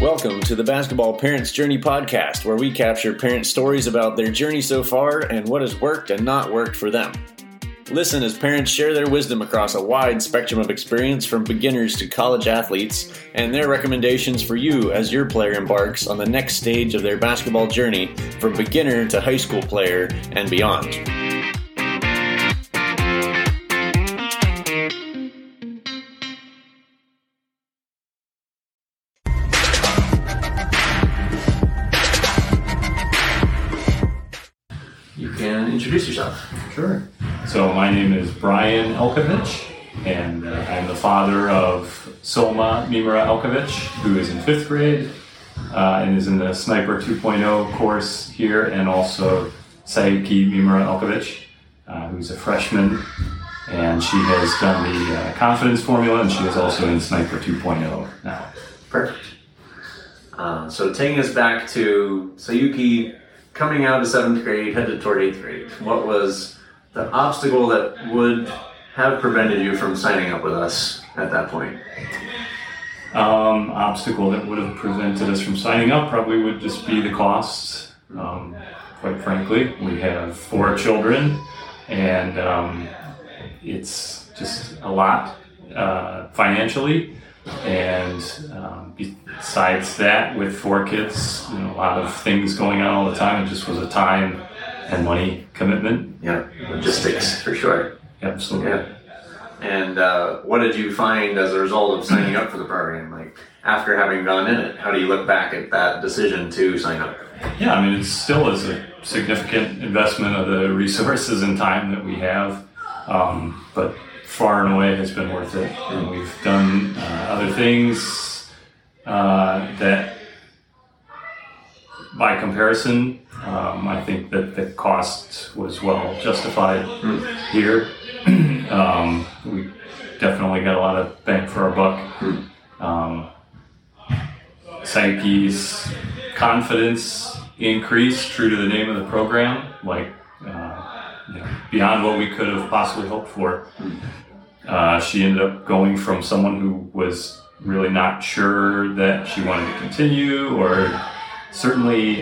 Welcome to the Basketball Parents Journey podcast, where we capture parents' stories about their journey so far and what has worked and not worked for them. Listen as parents share their wisdom across a wide spectrum of experience from beginners to college athletes and their recommendations for you as your player embarks on the next stage of their basketball journey from beginner to high school player and beyond. You can introduce yourself. Sure. So my name is Brian Elkovich, and I'm the father of Soma Mimra Elkovich, who is in 5th grade and is in the Sniper 2.0 course here, and also Sayuki Mimra Elkovich, who's a freshman, and she has done the confidence formula, and she is also in Sniper 2.0 now. Perfect. So taking us back to Sayuki coming out of 7th grade, headed toward 8th grade, what was the obstacle that would have prevented you from signing up with us at that point? Obstacle that would have prevented us from signing up probably would just be the costs. Quite frankly, we have 4 children, and it's just a lot financially. And besides that, with 4 kids, a lot of things going on all the time. It just was a time and money commitment. Yeah, logistics for sure. Absolutely. Yeah. And what did you find as a result of signing up for the program? Like, after having gone in it, how do you look back at that decision to sign up? Yeah, I mean, it still is a significant investment of the resources and time that we have, but far and away has been worth it. And we've done other things that, by comparison, I think that the cost was well justified here. We definitely got a lot of bang for our buck. Sayuki's confidence increased, true to the name of the program, beyond what we could have possibly hoped for. She ended up going from someone who was really not sure that she wanted to continue, or certainly,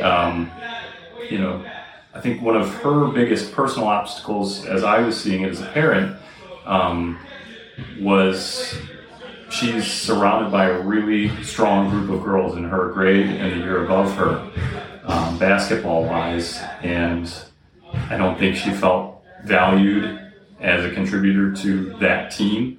I think one of her biggest personal obstacles, as I was seeing it as a parent, was she's surrounded by a really strong group of girls in her grade and the year above her, basketball-wise, and I don't think she felt valued as a contributor to that team.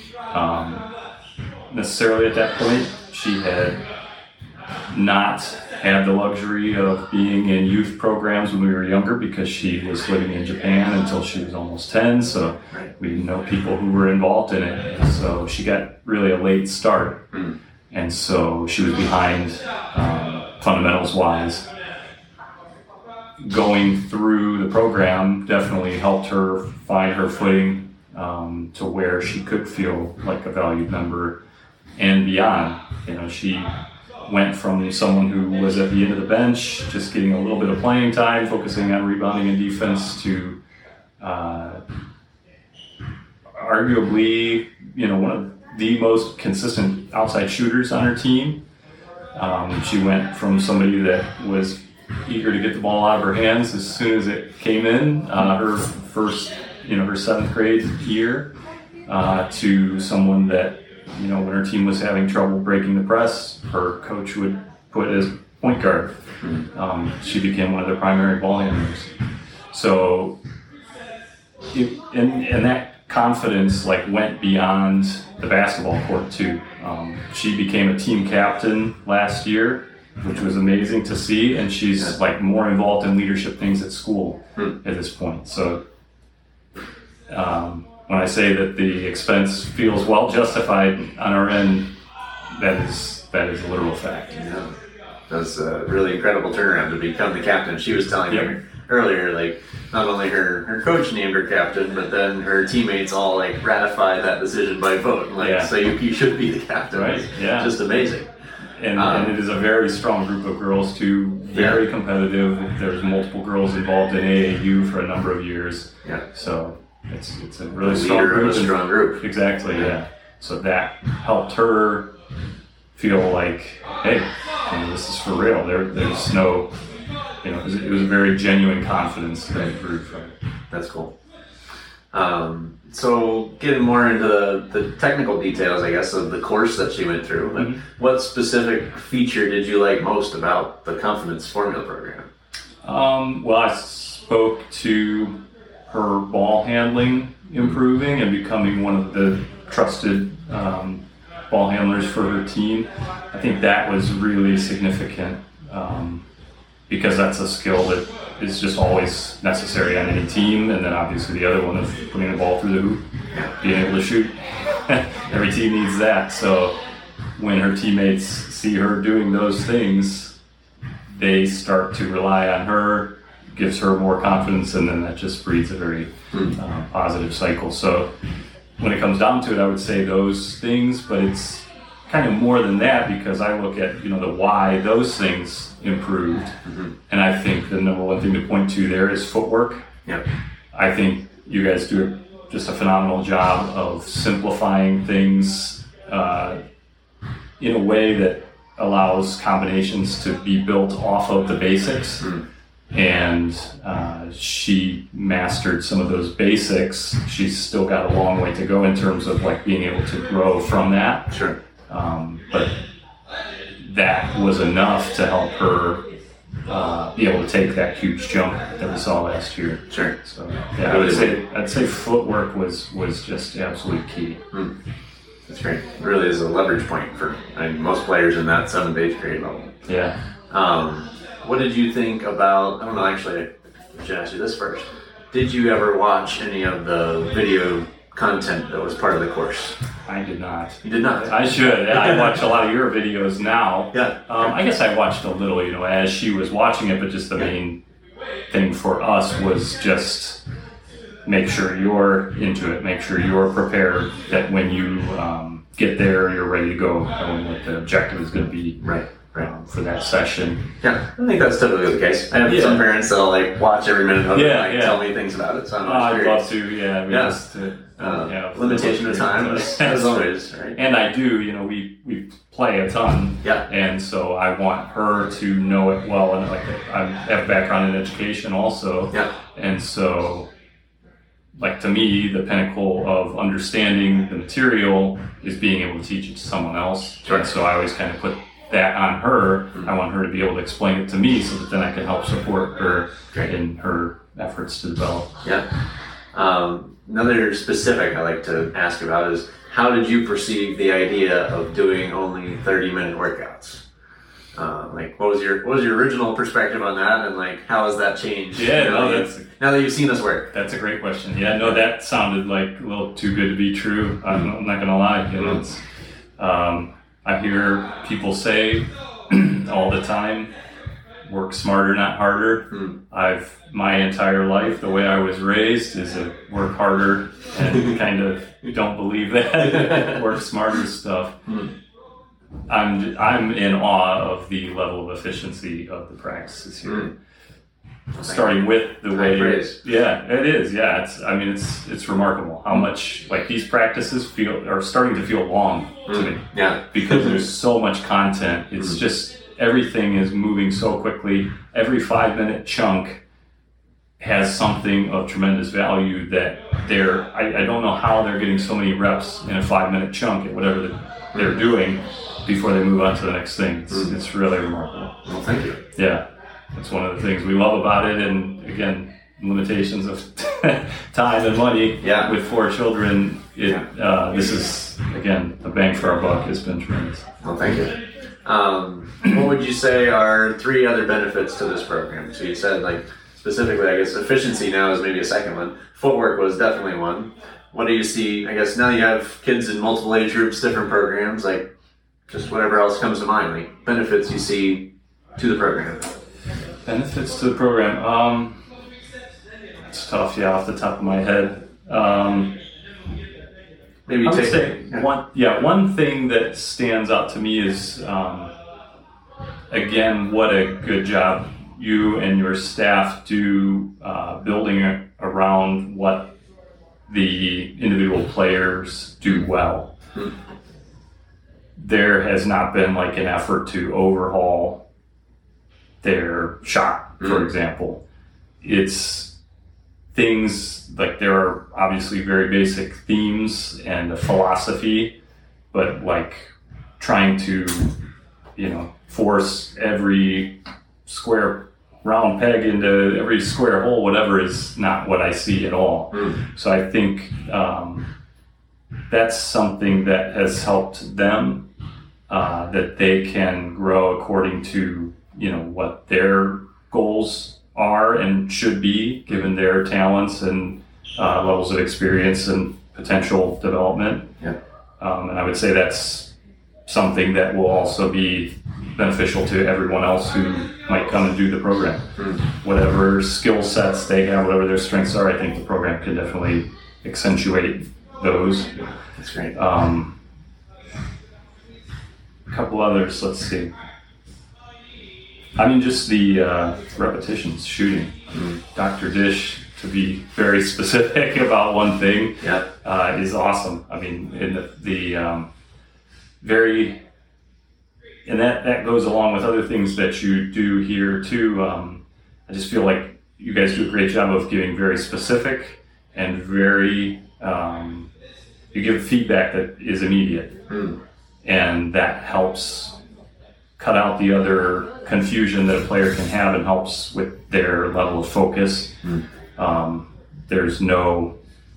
Necessarily at that point, she had not had the luxury of being in youth programs when we were younger, because she was living in Japan until she was almost 10, so we didn't know people who were involved in it. And so she got really a late start, and so she was behind fundamentals-wise. Going through the program definitely helped her find her footing to where she could feel like a valued member and beyond. She went from someone who was at the end of the bench, just getting a little bit of playing time, focusing on rebounding and defense, to arguably, one of the most consistent outside shooters on her team. She went from somebody that was eager to get the ball out of her hands as soon as it came in, her first, her 7th grade year, to someone that, when her team was having trouble breaking the press, her coach would put as point guard. She became one of the primary ball handlers. So, and that confidence went beyond the basketball court too. She became a team captain last year, which was amazing to see, and she's more involved in leadership things at school at this point. So when I say that the expense feels well justified on our end, that is a literal fact. Yeah. That's a really incredible turnaround to become the captain. She was telling me earlier, not only her coach named her captain, but then her teammates all ratified that decision by vote. Sayuki should be the captain. Right. Yeah. Just amazing. And it is a very strong group of girls too, very competitive. There's multiple girls involved in AAU for a number of years. Yeah. So it's a really strong group. Strong group. Exactly, yeah. So that helped her feel like, hey, this is for real. There's no, it was a very genuine confidence that grew from it. That's cool. So getting more into the technical details, I guess, of the course that she went through, mm-hmm. What specific feature did you like most about the Confidence Formula program? Well, I spoke to her ball handling improving and becoming one of the trusted ball handlers for her team. I think that was really significant because that's a skill that is just always necessary on any team. And then obviously the other one is putting the ball through the hoop, being able to shoot. Every team needs that. So when her teammates see her doing those things, they start to rely on her, gives her more confidence, and then that just breeds a very positive cycle. So when it comes down to it, I would say those things, but it's kind of more than that because I look at, the why those things improved. Mm-hmm. And I think the number one thing to point to there is footwork. Yep. I think you guys do just a phenomenal job of simplifying things in a way that allows combinations to be built off of the basics. Mm. And she mastered some of those basics. She's still got a long way to go in terms of like being able to grow from that. Sure. But that was enough to help her be able to take that huge jump that we saw last year. Sure. So yeah, I'd say footwork was just absolutely key. Mm. That's great. It really is a leverage point for most players in that 7th, 8th grade level. Yeah. What did you think about, I don't know, actually, I should ask you this first. Did you ever watch any of the video content that was part of the course? I did not. You did not? I should. I watch a lot of your videos now. Yeah. I guess I watched a little, as she was watching it, but just the main thing for us was just make sure you're into it, make sure you're prepared, that when you get there, you're ready to go, knowing what the objective is going to be. Right. For that session. Yeah, I think that's typically the case. I have some parents that'll watch every minute of it and tell me things about it. So I'd love to, Just limitation of time as always, right? And I do, we play a ton. Yeah. And so I want her to know it well, and I have a background in education also. Yeah. And so to me, the pinnacle of understanding the material is being able to teach it to someone else. Sure. And so I always kind of put that on her. I want her to be able to explain it to me so that then I can help support her in her efforts to develop. Yeah. Another specific I like to ask about is, how did you perceive the idea of doing only 30-minute workouts? What was your original perspective on that, and how has that changed? Yeah, now that you've seen us work. That's a great question. Yeah, no, that sounded a little too good to be true. I'm not gonna lie. I hear people say all the time, work smarter, not harder. My entire life, the way I was raised is a work harder and kind of don't believe that work smarter stuff. I'm in awe of the level of efficiency of the practices here. Starting with the way, yeah, it is. Yeah, it's remarkable how much these practices are starting to feel long to me. Yeah, because there's so much content. It's just everything is moving so quickly. Every 5-minute chunk has something of tremendous value that I don't know how they're getting so many reps in a 5-minute chunk at whatever they're doing before they move on to the next thing. It's really remarkable. Well, thank you. Yeah. That's one of the things we love about it, and again, limitations of time and money. Yeah. With 4 children, this is, again, a bang for our buck. It's been tremendous. Well, thank you. What would you say are 3 other benefits to this program? So you said, specifically, I guess efficiency now is maybe a second one. Footwork was definitely one. What do you see? I guess now you have kids in multiple age groups, different programs, just whatever else comes to mind, benefits you see to the program. Benefits to the program. It's tough, off the top of my head. Maybe I would say one thing that stands out to me is, again, what a good job you and your staff do building around what the individual players do well. there has not been like an effort to overhaul their shot, for example. It's things like there are obviously very basic themes and a philosophy, but like trying to, force every square round peg into every square hole, whatever, is not what I see at all. So I think that's something that has helped them, that they can grow according to, what their goals are and should be, given their talents and levels of experience and potential development. Yeah. And I would say that's something that will also be beneficial to everyone else who might come and do the program. Whatever skill sets they have, whatever their strengths are, I think the program can definitely accentuate those. That's great. A couple others, let's see. I mean, just the repetitions, shooting. Dr. Dish, to be very specific about one thing, is awesome. I mean, in the very, and that goes along with other things that you do here too. I just feel like you guys do a great job of giving very specific and very, you give feedback that is immediate. And that helps cut out the other confusion that a player can have and helps with their level of focus. There's no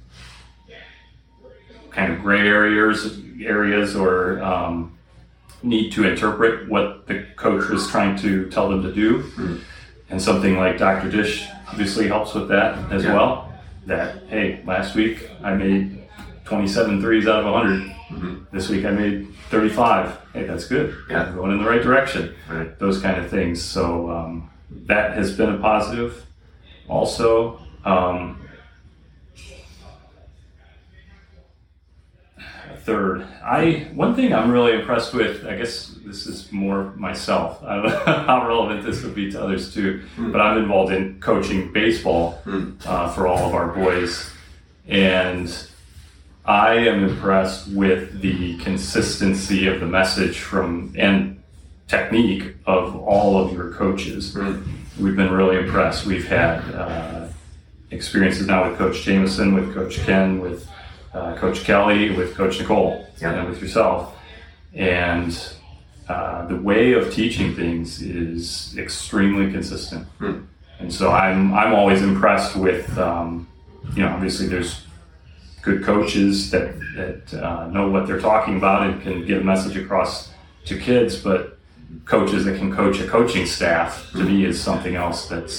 kind of gray areas or need to interpret what the coach was trying to tell them to do. And something like Dr. Dish obviously helps with that as well. That, hey, last week I made 27 threes out of 100. This week I made 35. Hey, that's good. I'm going in the right direction. Right. Those kind of things. So that has been a positive. Also, third, one thing I'm really impressed with, I guess this is more myself. I don't know how relevant this would be to others too, but I'm involved in coaching baseball for all of our boys. And I am impressed with the consistency of the message and technique of all of your coaches. We've been really impressed. We've had experiences now with Coach Jameson, with Coach Ken, with Coach Kelly, with Coach Nicole, and with yourself. And the way of teaching things is extremely consistent. And so I'm always impressed with, obviously there's good coaches that know what they're talking about and can get a message across to kids, but coaches that can coach a coaching staff, to me, is something else that's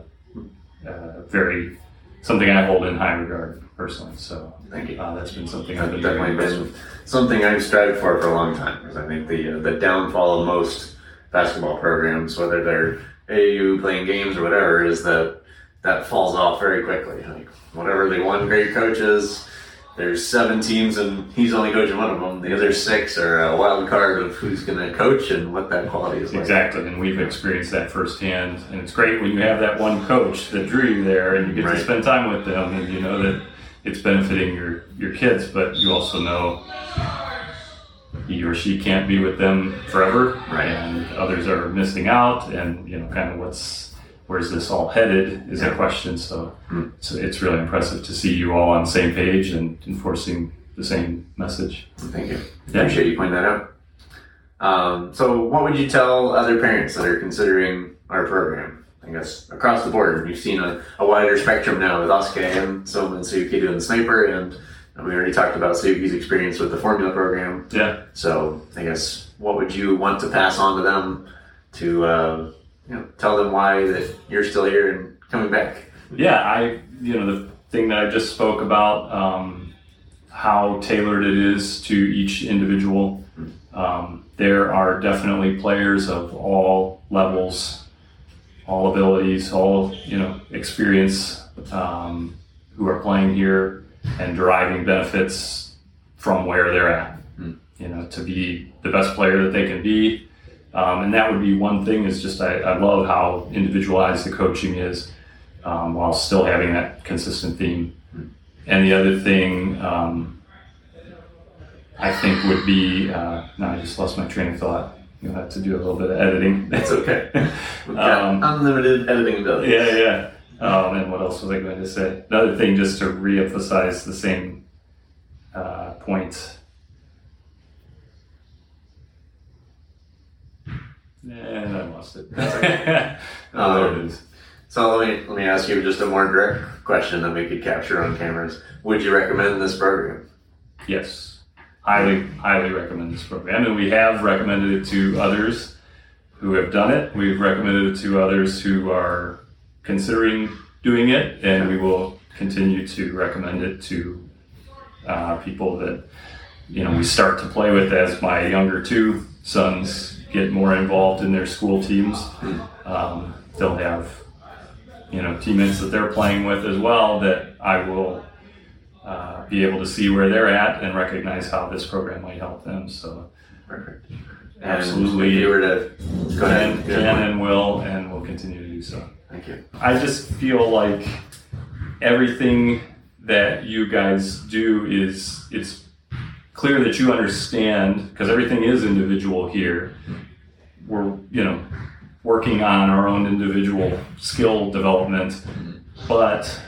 something I hold in high regard personally. So thank you. That's been something I've been definitely been something I've strived for a long time, because I think the downfall of most basketball programs, whether they're AAU playing games or whatever, is that falls off very quickly. Like, whatever they want great coaches, there's 7 teams and he's only coaching one of them. The other 6 are a wild card of who's going to coach and what that quality is like. Exactly, and we've experienced that firsthand. And it's great when you have that one coach that drew you there and you get to spend time with them, and you know that it's benefiting your kids, but you also know he or she can't be with them forever, and others are missing out, and kind of where's this all headed is a question. So it's really impressive to see you all on the same page and enforcing the same message. Thank you. Appreciate you pointing that out. So what would you tell other parents that are considering our program? I guess across the board, we've seen a wider spectrum now with Asuka and Soma and Suki doing the sniper, and we already talked about Suki's experience with the formula program. So I guess what would you want to pass on to them to tell them why that you're still here and coming back? The thing that I just spoke about, how tailored it is to each individual. There are definitely players of all levels, all abilities, all experience, who are playing here and deriving benefits from where they're at. To be the best player that they can be. And that would be one thing, is just I love how individualized the coaching is, while still having that consistent theme. And the other thing, I think would be, now I just lost my train of thought. You'll have to do a little bit of editing. That's okay. We've got unlimited editing ability. Yeah. And what else was I going to say? Another thing, just to reemphasize the same point. And I lost it. That's okay. There it is. So let me ask you just a more direct question that we could capture on cameras. Would you recommend this program? Yes. Highly recommend this program. And we have recommended it to others who have done it. We've recommended it to others who are considering doing it, and we will continue to recommend it to people that we start to play with. As my younger two sons get more involved in their school teams, they'll have teammates that they're playing with as well, that I will be able to see where they're at and recognize how this program might help them. So perfect. Absolutely. If you were to go ahead, can and will continue to do so. Thank you. I just feel like everything that you guys do it's clear that you understand, because everything is individual here. We're working on our own individual skill development, but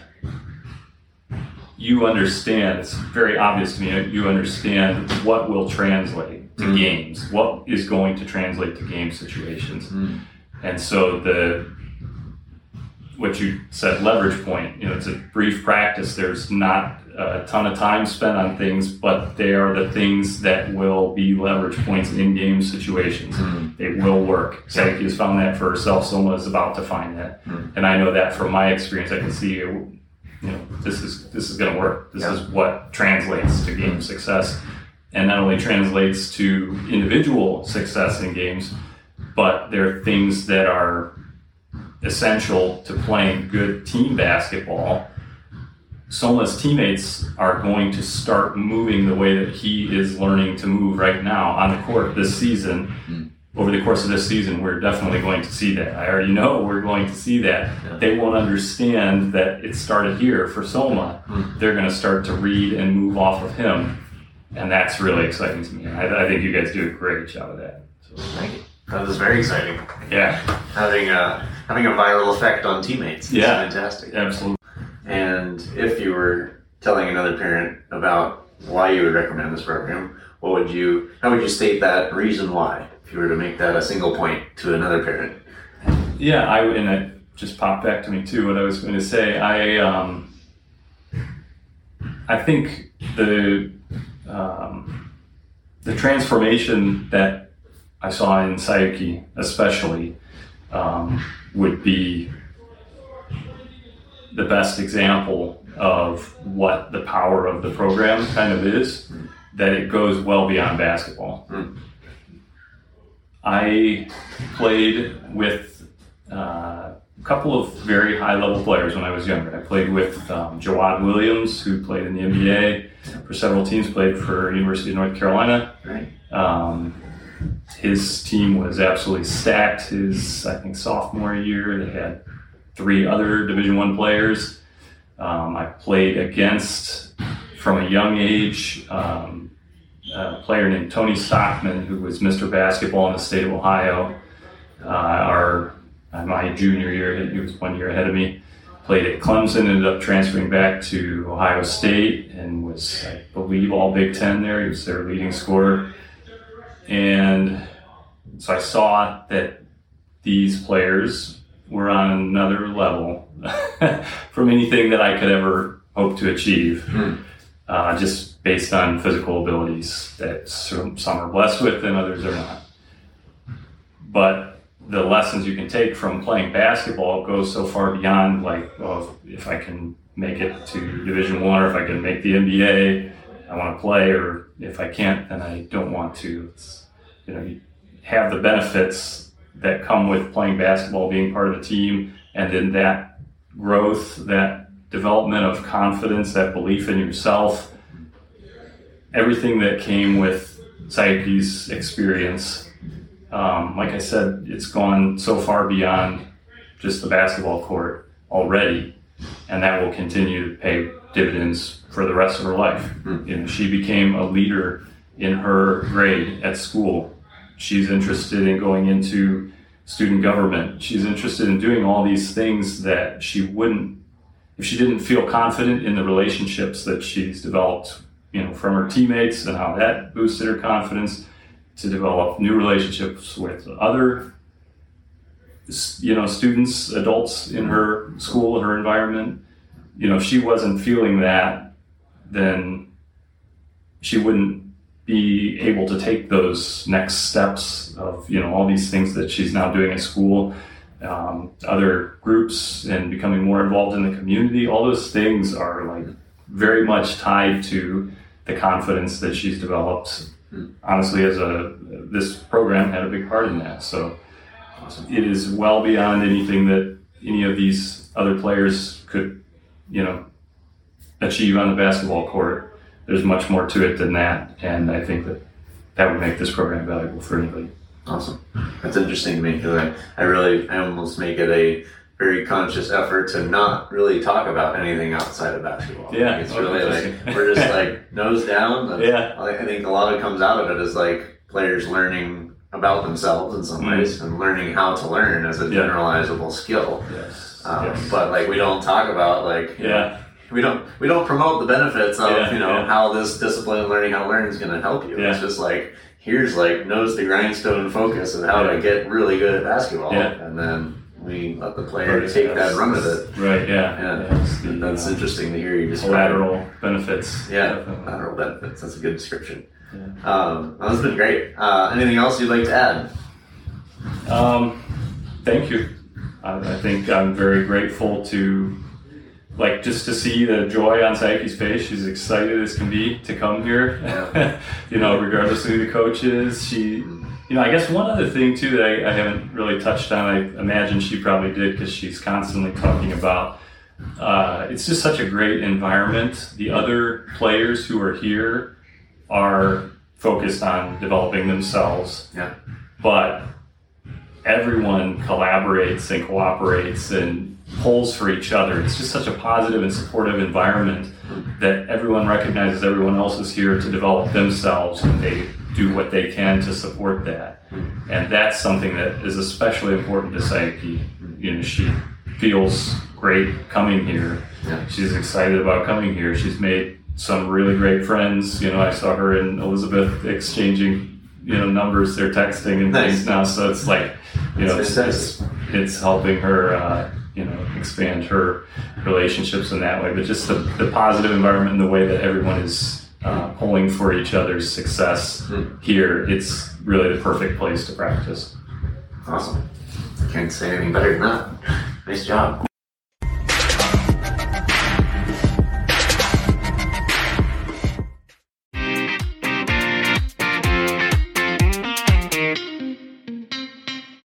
you understand, it's very obvious to me, you understand what will translate to games, what is going to translate to game situations. And so what you said, leverage point, it's a brief practice. There's not a ton of time spent on things, but they are the things that will be leverage points in game situations. They will work. Psyche has found that for herself. Soma is about to find that. And I know that from my experience. I can see, this is going to work. This is what translates to game success, and not only translates to individual success in games, but there are things that are essential to playing good team basketball. Soma's teammates are going to start moving the way that he is learning to move right now on the court this season. Over the course of this season, we're definitely going to see that. I already know we're going to see that. They won't understand that it started here for Soma. They're going to start to read and move off of him, and that's really exciting to me. I think you guys do a great job of that. So. Thank you. That was very exciting. Yeah. Having a viral effect on teammates is fantastic. Absolutely. And if you were telling another parent about why you would recommend this program, how would you state that reason why, if you were to make that a single point to another parent? Yeah, and it just popped back to me too, what I was going to say. I think the transformation that I saw in Sayuki especially would be the best example of what the power of the program kind of is, that it goes well beyond basketball. I played with a couple of very high-level players when I was younger. I played with Jawad Williams, who played in the NBA for several teams, played for University of North Carolina. His team was absolutely stacked. His, I think, sophomore year, they had 3 other Division I players. I played against, from a young age, a player named Tony Stockman, who was Mr. Basketball in the state of Ohio. My junior year, he was 1 year ahead of me. Played at Clemson, ended up transferring back to Ohio State, and was, I believe, all Big Ten there. He was their leading scorer. And so I saw that these players were on another level from anything that I could ever hope to achieve, just based on physical abilities that some are blessed with and others are not. But the lessons you can take from playing basketball goes so far beyond, like, well, if I can make it to Division I, or if I can make the NBA, I want to play, or if I can't, then I don't want to. You have the benefits that come with playing basketball, being part of a team, and then that growth, that development of confidence, that belief in yourself, everything that came with Sayuki's experience. Like I said, it's gone so far beyond just the basketball court already, and that will continue to pay dividends for the rest of her life. She became a leader in her grade at school. She's interested in going into student government. She's interested in doing all these things that she wouldn't, if she didn't feel confident in the relationships that she's developed, from her teammates and how that boosted her confidence, to develop new relationships with other, students, adults in her school, her environment. If she wasn't feeling that, then she wouldn't be able to take those next steps of, all these things that she's now doing at school, other groups, and becoming more involved in the community. All those things are like very much tied to the confidence that she's developed. Honestly, this program had a big part in that. So it is well beyond anything that any of these other players could, achieve on the basketball court. There's much more to it than that, and I think that would make this program valuable for anybody. Awesome. That's interesting to me, because I almost make it a very conscious effort to not really talk about anything outside of basketball. Yeah, it's really like we're just like nose down. Yeah, I think a lot of it comes out of it is like players learning about themselves in some ways, and learning how to learn as a generalizable skill. Yes. But like we don't talk about we don't promote the benefits of how this discipline and learning how to learn is going to help you. It's just like, here's like nose to grindstone focus of how to get really good at basketball, and then we let the player take that run with it. Right. That's interesting to hear you describe. Collateral benefits. Collateral benefits. That's a good description. This has been great. Anything else you'd like to add? Thank you. I think I'm very grateful to, just to see the joy on Saike's face. She's excited as can be to come here. Regardless of who the coach is. She, I guess one other thing too that I haven't really touched on, I imagine she probably did because she's constantly talking about, it's just such a great environment. The other players who are here are focused on developing themselves. But everyone collaborates and cooperates and pulls for each other. It's just such a positive and supportive environment that everyone recognizes everyone else is here to develop themselves, and they do what they can to support that. And that's something that is especially important to Saike. She feels great coming here. She's excited about coming here. She's made some really great friends. I saw her and Elizabeth exchanging numbers. They're texting and things now, so it's like it's helping her expand her relationships in that way. But just the positive environment and the way that everyone is pulling for each other's success here, it's really the perfect place to practice. Awesome. Can't say anything better than that. Nice job.